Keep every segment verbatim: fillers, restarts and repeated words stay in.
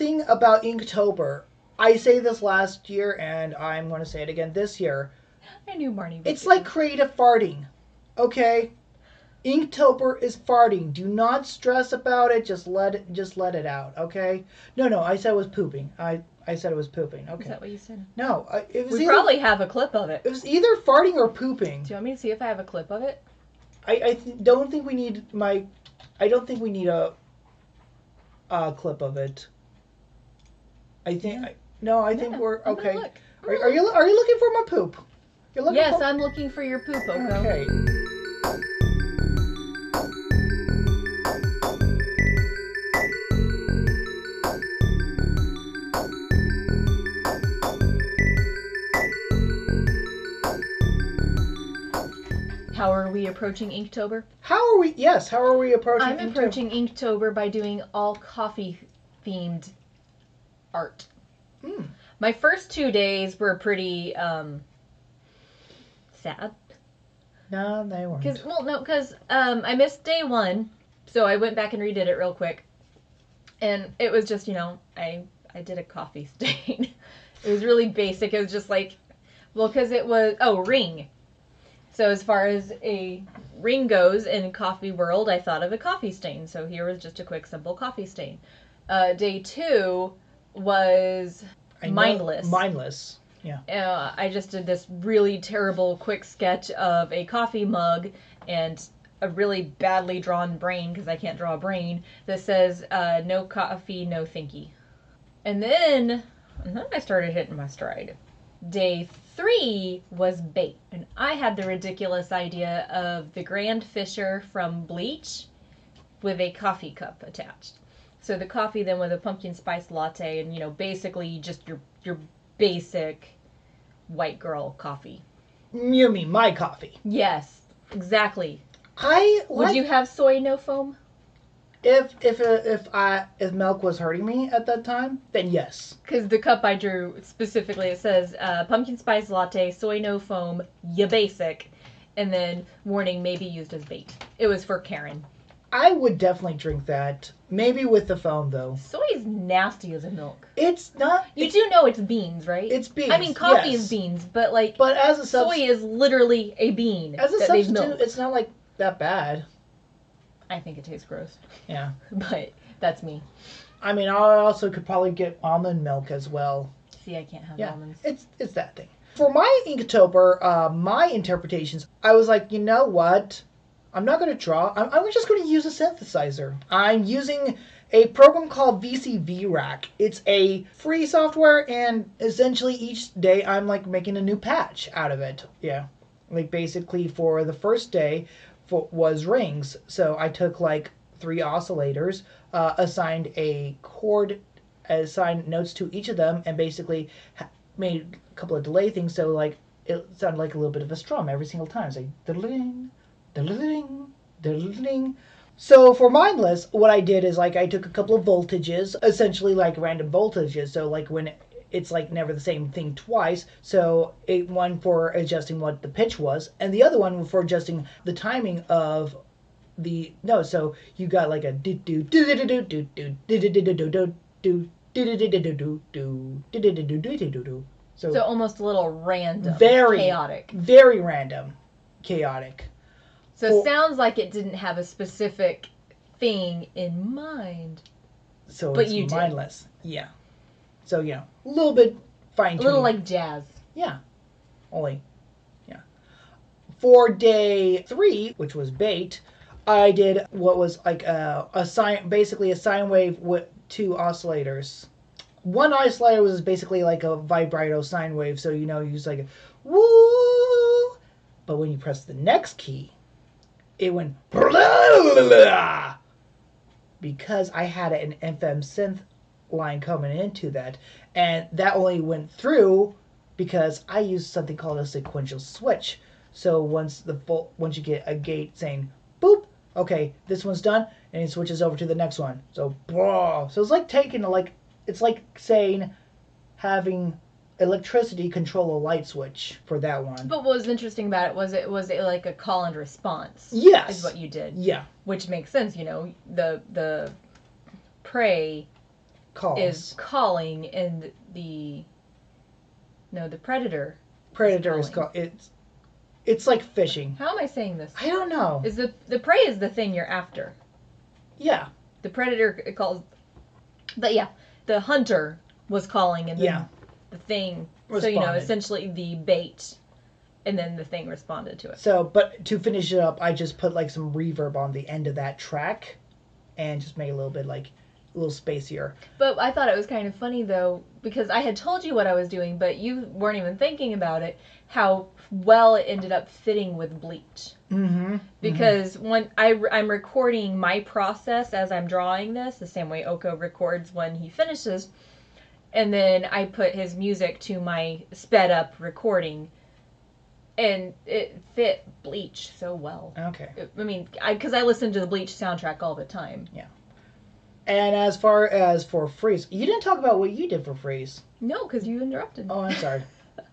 thing about Inktober, I say this last year and I'm going to say it again this year. I knew Marnie would. It's like creative farting. Okay? Inktober is farting. Do not stress about it. Just let it just let it out, okay? No, no, I said it was pooping. I I said it was pooping. Okay. Is that what you said? No, I, it was We either, probably have a clip of it. It was either farting or pooping. Do you want me to see if I have a clip of it? I I th- don't think we need my I don't think we need a a clip of it. I think Yeah. I, no, I think Yeah, we're I'm gonna okay. look. Are, are you are you looking for my poop? You're looking Yes, for I'm looking for your poop, Oko. Okay. How are we approaching Inktober? How are we? Yes. How are we approaching? I'm Inktober? approaching Inktober by doing all coffee-themed art. Hmm. My first two days were pretty um, sad. No, they weren't. Cause, well, no, because um, I missed day one, so I went back and redid it real quick. And it was just, you know, I, I did a coffee stain. It was really basic. It was just like, well, because it was, oh, ring. So as far as a ring goes in coffee world, I thought of a coffee stain. So here was just a quick, simple coffee stain. Uh, day two was I know- mindless. Mindless. Yeah. Uh, I just did this really terrible quick sketch of a coffee mug and a really badly drawn brain, because I can't draw a brain, that says, uh, no coffee, no thinky. And then, and then I started hitting my stride. Day three was bait. And I had the ridiculous idea of the Grand Fisher from Bleach with a coffee cup attached. So the coffee then with a pumpkin spice latte and, you know, basically just your your basic white girl coffee. You mean my coffee? Yes, exactly. I like, Would you have soy no foam? if if uh, if I if milk was hurting me at that time, then yes. Because the cup I drew specifically, it says uh, pumpkin spice latte, soy no foam, ya basic, and then warning may be used as bait. It was for Karen. I would definitely drink that. Maybe with the foam though. Soy is nasty as a milk. It's not. You it's, do know it's beans, right? It's beans. I mean, coffee yes. is beans, but like But as a soy substitute, is literally a bean as a that they've substitute, milked. it's not like that bad. I think it tastes gross, Yeah. but that's me. I mean, I also could probably get almond milk as well. See, I can't have Yeah, almonds. it's it's that thing. For my Inktober, uh, my interpretations, I was like, you know what? I'm not going to draw. I'm, I'm just going to use a synthesizer. I'm using a program called V C V Rack. It's a free software, and essentially each day I'm like making a new patch out of it. Yeah, like basically for the first day for, was rings. So I took like three oscillators, uh, assigned a chord, assigned notes to each of them, and basically ha- made a couple of delay things. So like it sounded like a little bit of a strum every single time. It's like ding, ding, ding. So for mindless, what I did is like I took a couple of voltages, essentially like random voltages. So like when it's like never the same thing twice. So it, one for adjusting what the pitch was, and the other one for adjusting the timing of the no. So you got like a do do do do do do do do do do do do do do do do. So almost a little random, very chaotic. Very random, chaotic. So Well- it sounds like it didn't have a specific thing in mind. So But it's you did. mindless. Yeah. So you know, a little bit fine A tuning. little like jazz. Yeah. Only. Yeah. For day three, which was bait, I did what was like a, a sine, basically a sine wave with two oscillators. One oscillator was basically like a vibrato sine wave, so you know, you use like a woo. But when you press the next key, it went because I had an F M synth line coming into that, and that only went through because I used something called a sequential switch. So once the full, once you get a gate saying boop, okay, this one's done, and it switches over to the next one. So blah. So it's like taking a, like it's like saying having electricity control a light switch for that one. But what was interesting about it was it was it like a call and response. Yes. Is what you did. Yeah. Which makes sense, you know. The the prey calls. is calling, and the no, the predator. Predator is is called. It's it's like fishing. How am I saying this? I don't know. Is the the prey is the thing you're after. Yeah. The predator calls, but yeah, the hunter was calling, and then Yeah. the thing. Responded. So you know, essentially the bait, and then the thing responded to it. So, but to finish it up, I just put like some reverb on the end of that track, and just make it a little bit like a little spacier. But I thought it was kind of funny though, because I had told you what I was doing, but you weren't even thinking about it. How well it ended up fitting with Bleach. Mm-hmm. Because mm-hmm. when I, I'm recording my process as I'm drawing this, the same way Oko records when he finishes, and then I put his music to my sped up recording, and it fit Bleach so well. Okay. I mean, because I, I listen to the Bleach soundtrack all the time. Yeah. And as far as for Freeze, you didn't talk about what you did for Freeze. No, because you interrupted. Oh, I'm sorry.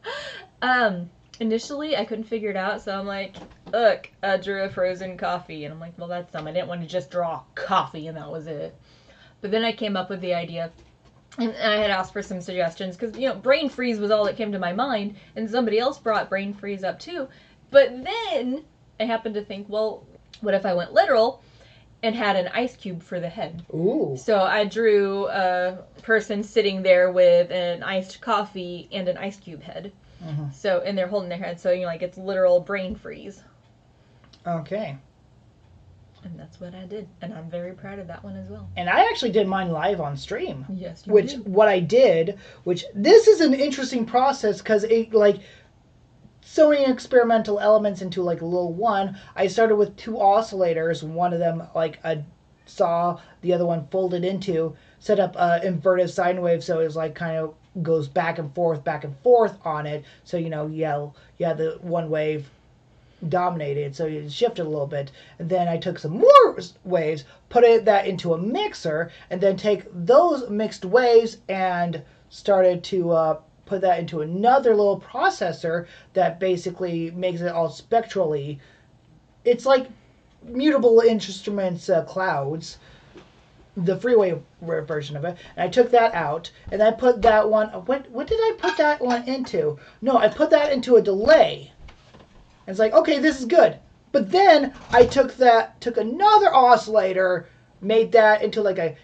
um, initially, I couldn't figure it out, so I'm like, look, I drew a frozen coffee. And I'm like, well, that's dumb. I didn't want to just draw coffee, and that was it. But then I came up with the idea, and I had asked for some suggestions, because, you know, brain freeze was all that came to my mind, and somebody else brought brain freeze up, too. But then I happened to think, well, what if I went literal and had an ice cube for the head? Ooh. So I drew a person sitting there with an iced coffee and an ice cube head. Mm-hmm. So, and they're holding their head, so, you know, like, it's literal brain freeze. Okay. And that's what I did. And I'm very proud of that one as well. And I actually did mine live on stream. Yes, you Which, did. what I did, which, this is an interesting process, because it, like, so many experimental elements into, like, a little one. I started with two oscillators, one of them, like, a saw, the other one folded into, set up a inverted sine wave, so it was, like, kind of goes back and forth, back and forth on it. So, you know, yeah, yeah, the one wave dominated, so it shifted a little bit. And then I took some more waves, put it, that into a mixer, and then take those mixed waves and started to uh, put that into another little processor that basically makes it all spectrally. It's like Mutable Instruments uh, Clouds, the freeway version of it. And I took that out, and I put that one, what, what did I put that one into? No, I put that into a delay. And it's like, okay, this is good. But then I took that, took another oscillator, made that into like a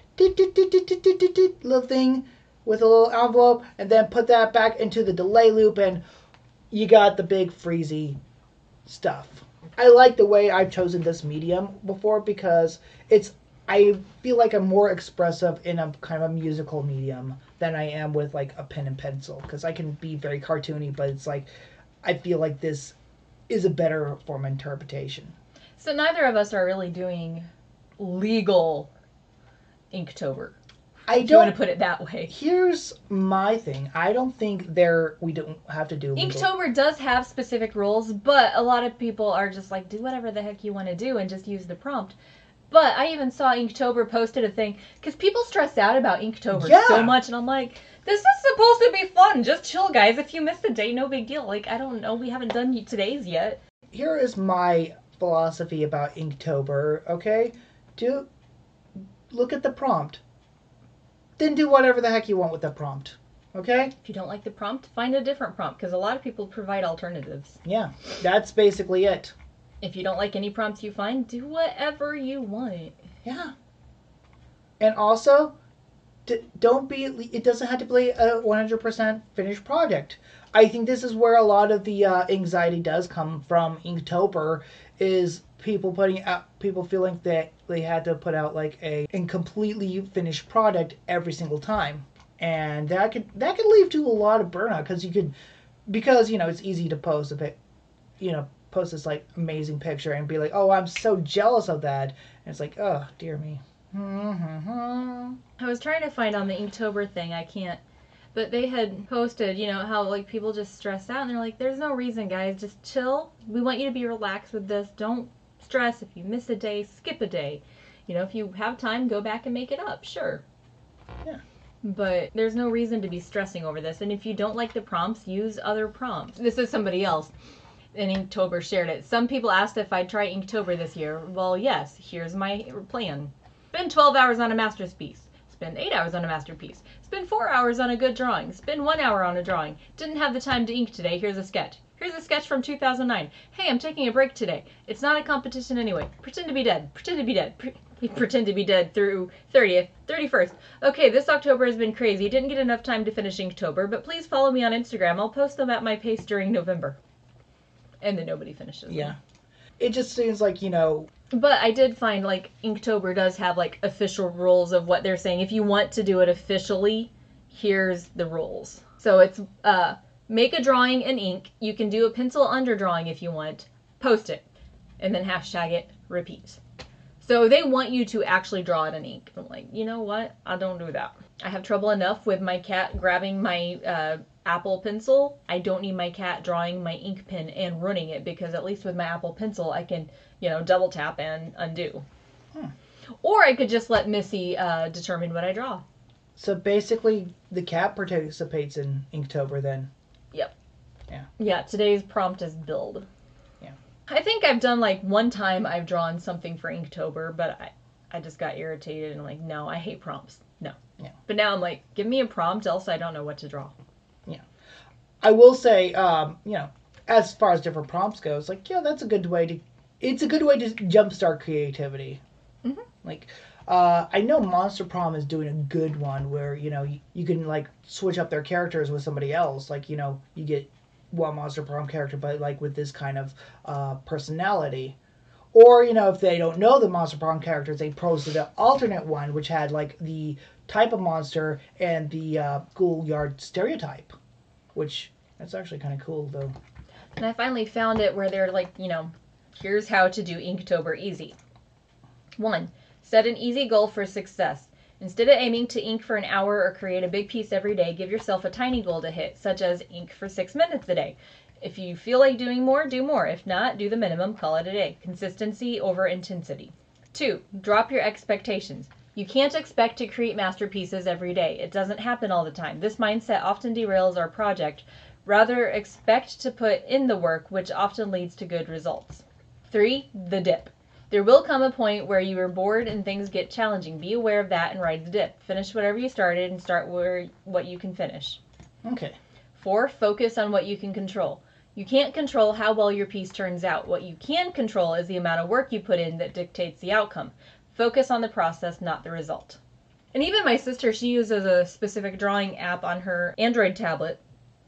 little thing with a little envelope, and then put that back into the delay loop, and you got the big freezy stuff. I like the way I've chosen this medium before, because it's, I feel like I'm more expressive in a kind of a musical medium than I am with like a pen and pencil, because I can be very cartoony, but it's like, I feel like this is a better form of interpretation. So neither of us are really doing legal Inktober. I if don't you want to put it that way. Here's my thing. I don't think there we don't have to do legal. Inktober does have specific rules, but a lot of people are just like, do whatever the heck you want to do and just use the prompt. But I even saw Inktober posted a thing, because people stress out about Inktober yeah. so much, and I'm like, this is supposed to be fun. Just chill, guys. If you missed a day, no big deal. Like, I don't know. We haven't done today's yet. Here is my philosophy about Inktober, okay? Do look at the prompt. Then do whatever the heck you want with the prompt, okay? If you don't like the prompt, find a different prompt, because a lot of people provide alternatives. Yeah, that's basically it. If you don't like any prompts you find, do whatever you want. Yeah. And also, d- don't be, it doesn't have to be a one hundred percent finished project. I think this is where a lot of the uh, anxiety does come from Inktober, is people putting out, people feeling that they had to put out like a incompletely finished product every single time. And that could, that could lead to a lot of burnout, because you could, because, you know, it's easy to post a bit, you know, post this like amazing picture and be like, oh, I'm so jealous of that. And it's like, oh, dear me. I was trying to find on the Inktober thing, I can't, but they had posted, you know, how like people just stress out, and they're like, there's no reason, guys, just chill. We want you to be relaxed with this. Don't stress. If you miss a day, skip a day. You know, if you have time, go back and make it up, sure. Yeah. But there's no reason to be stressing over this. And if you don't like the prompts, use other prompts. This is somebody else. And Inktober shared it. Some people asked if I'd try Inktober this year. Well, yes, here's my plan. Spend twelve hours on a masterpiece. Spend Spend eight hours on a masterpiece. Spend four hours on a good drawing. Spend one hour on a drawing. Didn't have the time to ink today. Here's a sketch. Here's a sketch from two thousand nine. Hey, I'm taking a break today. It's not a competition anyway. Pretend to be dead. Pretend to be dead. Pre- pretend to be dead through thirtieth, thirty-first. Okay, this October has been crazy. Didn't get enough time to finish Inktober, but please follow me on Instagram. I'll post them at my pace during November. And then nobody finishes Yeah. them. It just seems like, you know... But I did find, like, Inktober does have, like, official rules of what they're saying. If you want to do it officially, here's the rules. So it's, uh, make a drawing in ink. You can do a pencil underdrawing if you want. Post it. And then hashtag it, repeat. So they want you to actually draw it in ink. I'm like, you know what? I don't do that. I have trouble enough with my cat grabbing my uh, Apple Pencil. I don't need my cat drawing my ink pen and running it, because at least with my Apple Pencil, I can, you know, double tap and undo. Hmm. Or I could just let Missy uh, determine what I draw. So basically, the cat participates in Inktober then? Yep. Yeah. Yeah, today's prompt is build. Yeah. I think I've done, like, one time I've drawn something for Inktober, but I, I just got irritated and I'm like, no, I hate prompts. No. Yeah. But now I'm like, give me a prompt, else I don't know what to draw. Yeah. I will say, um, you know, as far as different prompts goes, like, yeah, that's a good way to, it's a good way to jumpstart creativity. Mm-hmm. Like, uh, I know Monster Prom is doing a good one where, you know, you, you can, like, switch up their characters with somebody else. Like, you know, you get one Monster Prom character, but, like, with this kind of uh, personality. Or, you know, if they don't know the Monster Prom characters, they posted an alternate one, which had, like, the type of monster and the uh, schoolyard stereotype. Which, that's actually kind of cool, though. And I finally found it where they're like, you know, here's how to do Inktober easy. One, set an easy goal for success. Instead of aiming to ink for an hour or create a big piece every day, give yourself a tiny goal to hit, such as ink for six minutes a day. If you feel like doing more, do more. If not, do the minimum, call it a day. Consistency over intensity. Two, drop your expectations. You can't expect to create masterpieces every day. It doesn't happen all the time. This mindset often derails our project. Rather, expect to put in the work, which often leads to good results. Three, the dip. There will come a point where you are bored and things get challenging. Be aware of that and ride the dip. Finish whatever you started and start where what you can finish. Okay. Four, focus on what you can control. You can't control how well your piece turns out. What you can control is the amount of work you put in that dictates the outcome. Focus on the process, not the result. And even my sister, she uses a specific drawing app on her Android tablet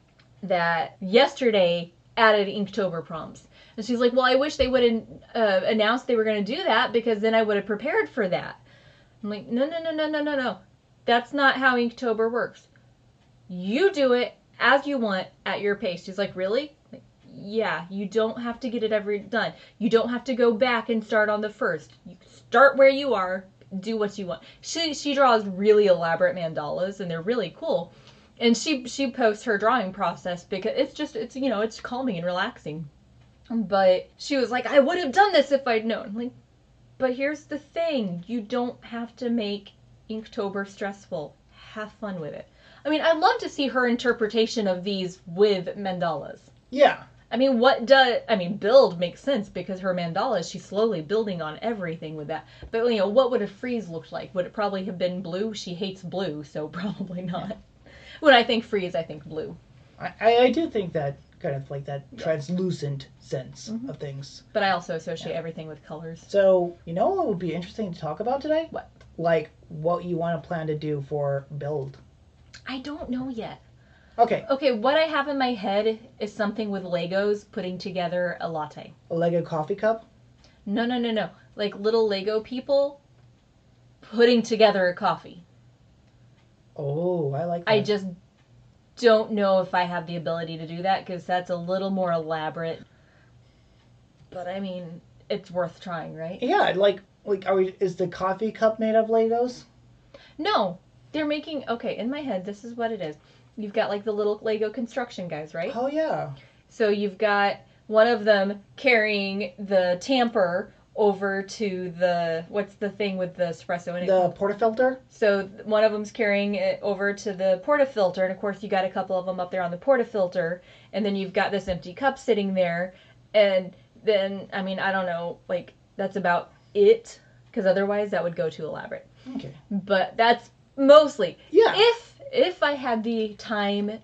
that yesterday added Inktober prompts. And she's like, well, I wish they would have uh, announced they were going to do that, because then I would have prepared for that. I'm like, no, no, no, no, no, no, no. That's not how Inktober works. You do it as you want at your pace. She's like, really? Like, yeah, you don't have to get it every done. You don't have to go back and start on the first. You start where you are, do what you want. She she draws really elaborate mandalas, and they're really cool. And she she posts her drawing process because it's just, it's, you know, it's calming and relaxing. But she was like, I would have done this if I'd known. Like, but here's the thing. You don't have to make Inktober stressful. Have fun with it. I mean, I'd love to see her interpretation of these with mandalas. Yeah. I mean, what does, I mean, build makes sense because her mandalas, she's slowly building on everything with that. But, you know, what would a frieze look like? Would it probably have been blue? She hates blue, so probably not. When I think frieze, I think blue. I, I, I do think that kind of like that translucent sense mm-hmm. of things. But I also associate yeah. everything with colors. So, you know what would be interesting to talk about today? What? Like, what you want to plan to do for build. I don't know yet. Okay. Okay, what I have in my head is something with Legos putting together a latte. A Lego coffee cup? No, no, no, no. Like little Lego people putting together a coffee. Oh, I like that. I just don't know if I have the ability to do that because that's a little more elaborate. But I mean, it's worth trying, right? Yeah, like, like, are we? Is the coffee cup made of Legos? No, they're making. Okay, in my head, this is what it is. You've got like the little Lego construction guys, right? Oh yeah. So you've got one of them carrying the tamper over to the, what's the thing with the espresso in it? The portafilter? So one of them's carrying it over to the portafilter, and of course you got a couple of them up there on the portafilter, and then you've got this empty cup sitting there, and then, I mean, I don't know, like, that's about it, because otherwise that would go too elaborate. Okay. But that's Mostly. Yeah. If if I had the time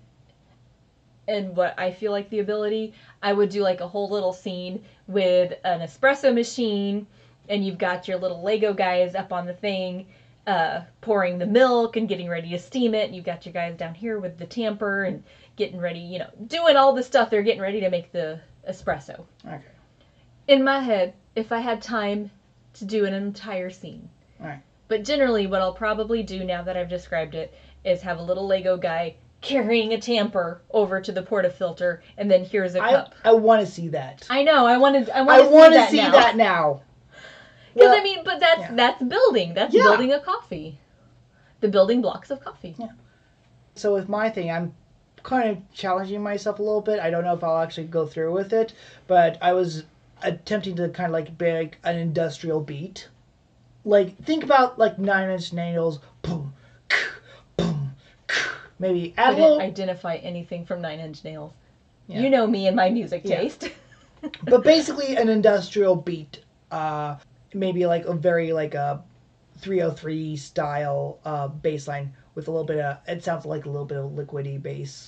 and what I feel like the ability, I would do like a whole little scene with an espresso machine, and you've got your little Lego guys up on the thing, uh, pouring the milk and getting ready to steam it. And you've got your guys down here with the tamper and getting ready, you know, doing all the stuff. They're getting ready to make the espresso. Okay. In my head, if I had time to do an entire scene. All right. But generally, what I'll probably do now that I've described it is have a little Lego guy carrying a tamper over to the portafilter, and then here's a I, cup. I want to see that. I know. I wanted. I I want to want see, to that, see now. that now. Because Well, I mean, but that's yeah. that's building. That's Yeah. building a coffee. The building blocks of coffee. Yeah. So with my thing, I'm kind of challenging myself a little bit. I don't know if I'll actually go through with it, but I was attempting to kind of like make an industrial beat. Like, think about like Nine Inch Nails, boom, boom, maybe add a Couldn't little, identify anything from Nine Inch Nails. Yeah. You know me and my music Yeah. taste. but basically an industrial beat. Uh, maybe like a very like a three oh three style uh, bass line with a little bit of, it sounds like a little bit of liquidy bass.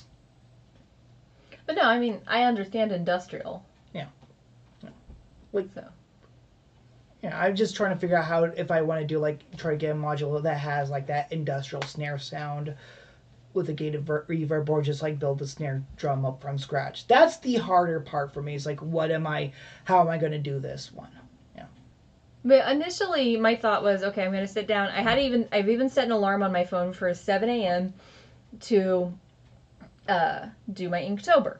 But no, I mean, I understand industrial. Yeah. Like, So. yeah, I'm just trying to figure out how, if I want to do like, try to get a module that has like that industrial snare sound with a gated ver- reverb, or just like build the snare drum up from scratch. That's the harder part for me. Is like, what am I, how am I going to do this one? Yeah. But initially, my thought was, okay, I'm going to sit down. I had even, I've even set an alarm on my phone for seven a.m. to uh, do my Inktober.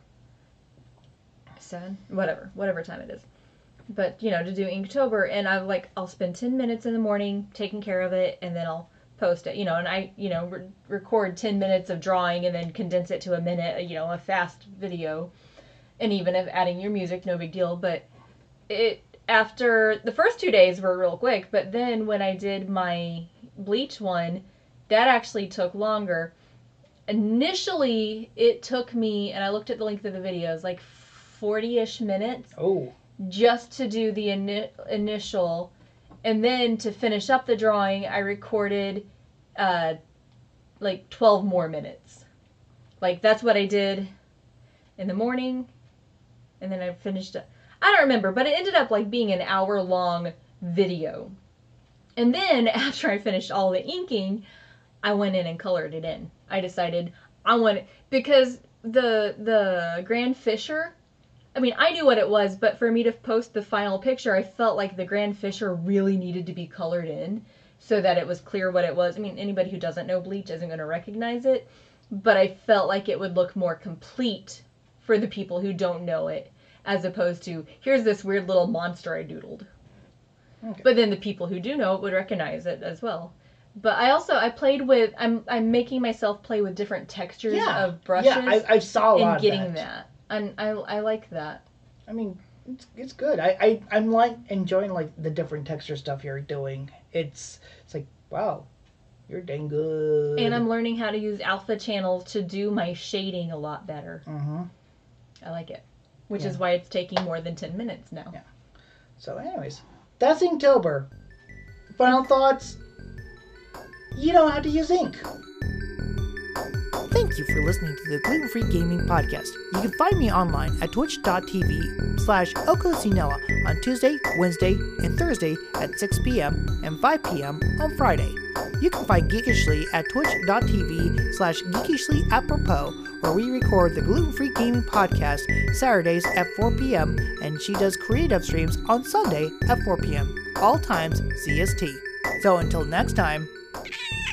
Seven, whatever, whatever time it is. But, you know, to do Inktober, and I'm like, I'll spend ten minutes in the morning taking care of it, and then I'll post it, you know, and I, you know, re- record ten minutes of drawing and then condense it to a minute, you know, a fast video. And even if adding your music, no big deal, but it, after, the first two days were real quick, but then when I did my Bleach one, that actually took longer. Initially, it took me, and I looked at the length of the videos, like forty-ish minutes. Oh. Just to do the ini- initial, and then to finish up the drawing, I recorded uh, like twelve more minutes. Like, that's what I did in the morning, and then I finished it. I don't remember, but it ended up like being an hour long video. And then after I finished all the inking, I went in and colored it in. I decided I want it, because the the Grand Fisher, I mean, I knew what it was, but for me to post the final picture, I felt like the Grand Fisher really needed to be colored in so that it was clear what it was. I mean, anybody who doesn't know Bleach isn't going to recognize it, but I felt like it would look more complete for the people who don't know it, as opposed to, here's this weird little monster I doodled. Okay. But then the people who do know it would recognize it as well. But I also, I played with, I'm I'm making myself play with different textures yeah. of brushes. Yeah, I, I saw a lot and of getting that. that. And I I like that. I mean, it's, it's good. I, I, I'm like enjoying like the different texture stuff you're doing. It's it's like, wow, you're dang good. And I'm learning how to use alpha channels to do my shading a lot better. Mm-hmm. I like it. Which yeah. is why it's taking more than ten minutes now. Yeah. So anyways, that's Inktober. Final thoughts? You don't have to use ink. Thank you for listening to the Gluten Free Gaming Podcast. You can find me online at twitch.tv slash ocosinella on Tuesday, Wednesday, and Thursday at six p.m. and five p.m. on Friday. You can find Geekishly at twitch.tv slash geekishly apropos, where we record the Gluten Free Gaming Podcast Saturdays at four p.m. and she does creative streams on Sunday at four p.m. all times C S T. So until next time,